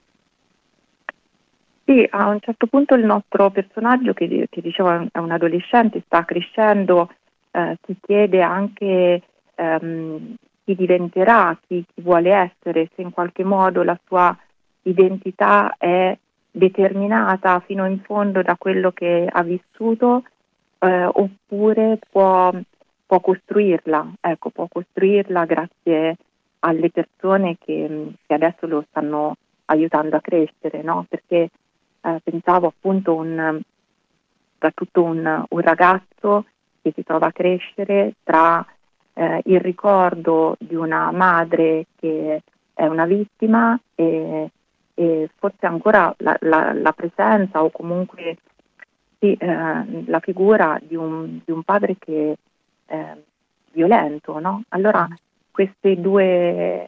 Sì, a un certo punto il nostro personaggio, che dicevo è un adolescente, sta crescendo, si chiede anche chi diventerà, chi vuole essere, se in qualche modo la sua identità è determinata fino in fondo da quello che ha vissuto, oppure può costruirla, può costruirla grazie alle persone che adesso lo stanno aiutando a crescere, no? Perché pensavo appunto soprattutto un ragazzo che si trova a crescere tra il ricordo di una madre che è una vittima e forse ancora la presenza o comunque la figura di un padre che è violento, no? Allora queste due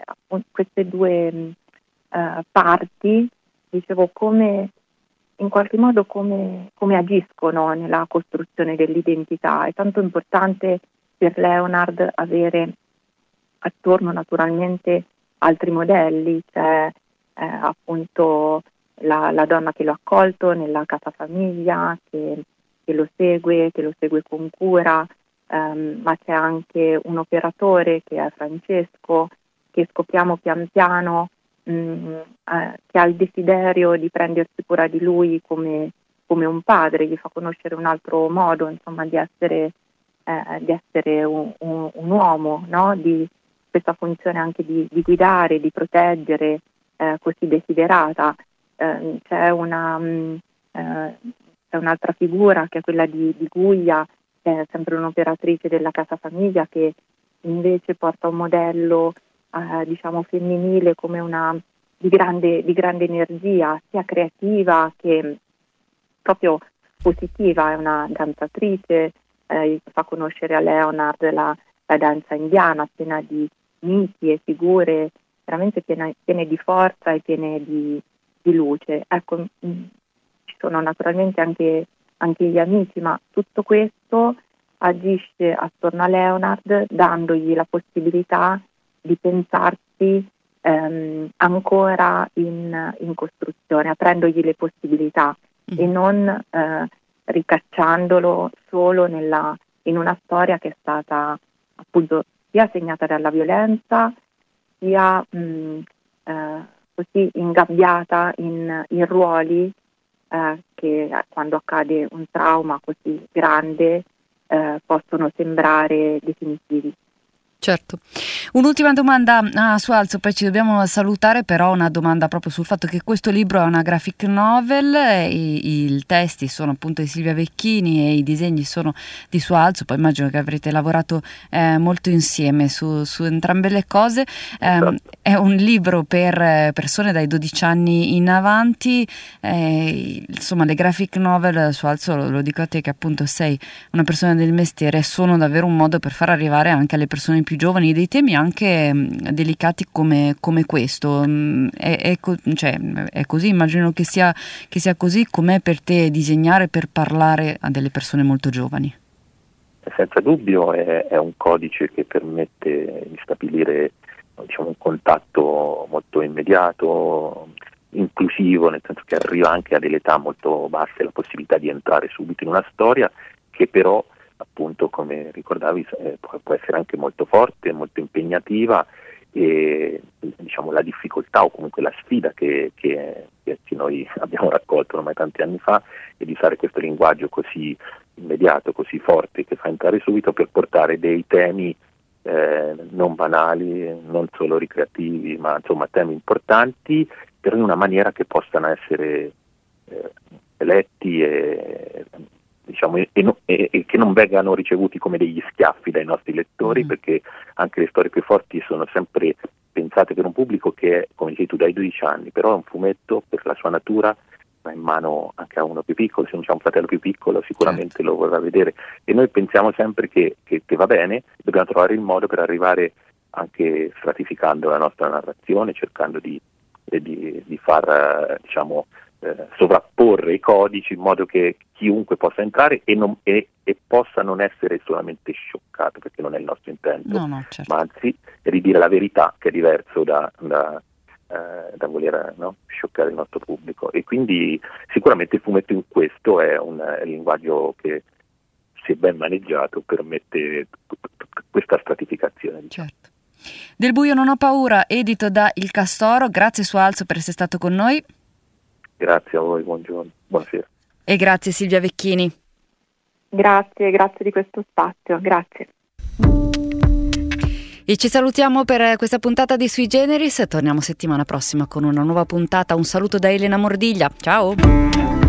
parti, dicevo, come in qualche modo come agiscono nella costruzione dell'identità. È tanto importante per Leonard avere attorno naturalmente altri modelli, c'è appunto la donna che lo ha accolto nella casa famiglia, che lo segue con cura, ma c'è anche un operatore che è Francesco, che scopriamo pian piano che ha il desiderio di prendersi cura di lui come un padre, gli fa conoscere un altro modo, insomma, di essere un uomo, no? Di questa funzione anche di guidare, di proteggere, così desiderata. C'è un'altra figura che è quella di Guglia, che è sempre un'operatrice della casa famiglia, che invece porta un modello diciamo femminile come di grande energia, sia creativa che proprio positiva. È una danzatrice, fa conoscere a Leonard la danza indiana, piena di miti e figure veramente piene di forza e piene di luce. Ecco, ci sono naturalmente anche gli amici, ma tutto questo agisce attorno a Leonard, dandogli la possibilità di pensarsi ancora in costruzione, aprendogli le possibilità e non ricacciandolo solo in una storia che è stata appunto sia segnata dalla violenza, sia così ingabbiata in ruoli che quando accade un trauma così grande possono sembrare definitivi. Certo. Un'ultima domanda a Sualzo, poi ci dobbiamo salutare, però una domanda proprio sul fatto che questo libro è una graphic novel, i testi sono appunto di Silvia Vecchini e i disegni sono di Sualzo, poi immagino che avrete lavorato molto insieme su entrambe le cose. È un libro per persone dai 12 anni in avanti, insomma le graphic novel, Sualzo, lo dico a te che appunto sei una persona del mestiere, sono davvero un modo per far arrivare anche alle persone più giovani dei temi anche delicati come questo. Cioè, è così, immagino che sia così. Com'è per te disegnare per parlare a delle persone molto giovani? Senza dubbio è un codice che permette di stabilire, diciamo, un contatto molto immediato, inclusivo, nel senso che arriva anche a delle età molto basse la possibilità di entrare subito in una storia che però, appunto, come ricordavi, può essere anche molto forte, molto impegnativa, e diciamo la difficoltà o comunque la sfida che noi abbiamo raccolto ormai tanti anni fa è di fare questo linguaggio così immediato, così forte, che fa entrare subito per portare dei temi non banali, non solo ricreativi, ma insomma temi importanti, però in una maniera che possano essere letti e che non vengano ricevuti come degli schiaffi dai nostri lettori, perché anche le storie più forti sono sempre pensate per un pubblico che è, come dici tu, dai 12 anni, però è un fumetto per la sua natura, ma in mano anche a uno più piccolo. Se non c'è un fratello più piccolo sicuramente lo vorrà vedere, e noi pensiamo sempre che va bene, dobbiamo trovare il modo per arrivare anche stratificando la nostra narrazione, cercando di far sovrapporre i codici in modo che chiunque possa entrare e possa non essere solamente scioccato, perché non è il nostro intento, certo. ma anzi ridire la verità, che è diverso da voler scioccare il nostro pubblico. E quindi sicuramente il fumetto in questo è un linguaggio che, se ben maneggiato, permette questa stratificazione, diciamo. Certo. Del buio non ho paura, edito da Il Castoro. Grazie Sualzo per essere stato con noi. Grazie a voi, buongiorno, buonasera. E grazie Silvia Vecchini. Grazie di questo spazio, grazie. E ci salutiamo per questa puntata di Sui Generis. Torniamo settimana prossima con una nuova puntata. Un saluto da Elena Mordiglia. Ciao!